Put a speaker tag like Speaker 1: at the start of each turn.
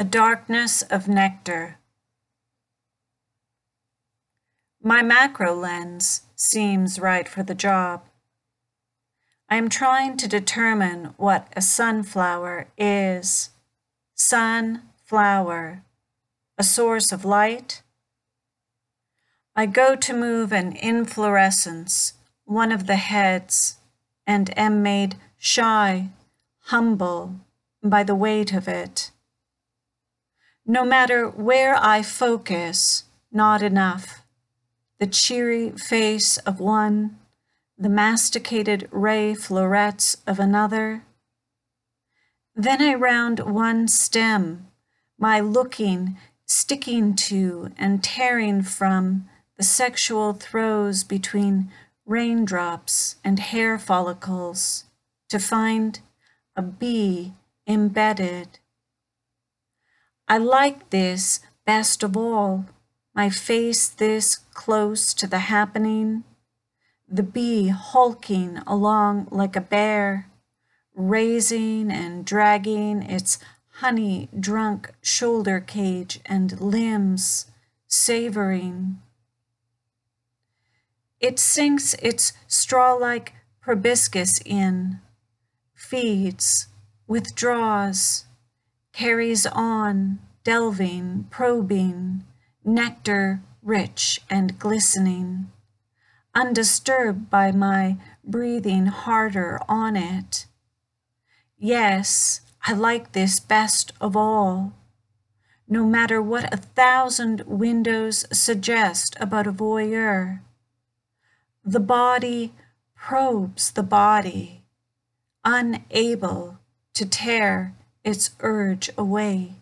Speaker 1: A darkness of nectar. My macro lens seems right for the job. I am trying to determine what a sunflower is. Sunflower, a source of light? I go to move an inflorescence, one of the heads, and am made shy, humble by the weight of it. No matter where I focus, not enough. The cheery face of one, the masticated ray florets of another. Then I round one stem, my looking, sticking to, and tearing from the sexual throes between raindrops and hair follicles, to find a bee embedded. I like this best of all, my face this close to the happening, the bee hulking along like a bear, raising and dragging its honey-drunk shoulder cage and limbs, savoring. It sinks its straw-like proboscis in, feeds, withdraws, carries on, delving, probing, nectar rich and glistening, undisturbed by my breathing harder on it. Yes, I like this best of all, no matter what 1,000 windows suggest about a voyeur. The body probes the body, unable to tear its urge away.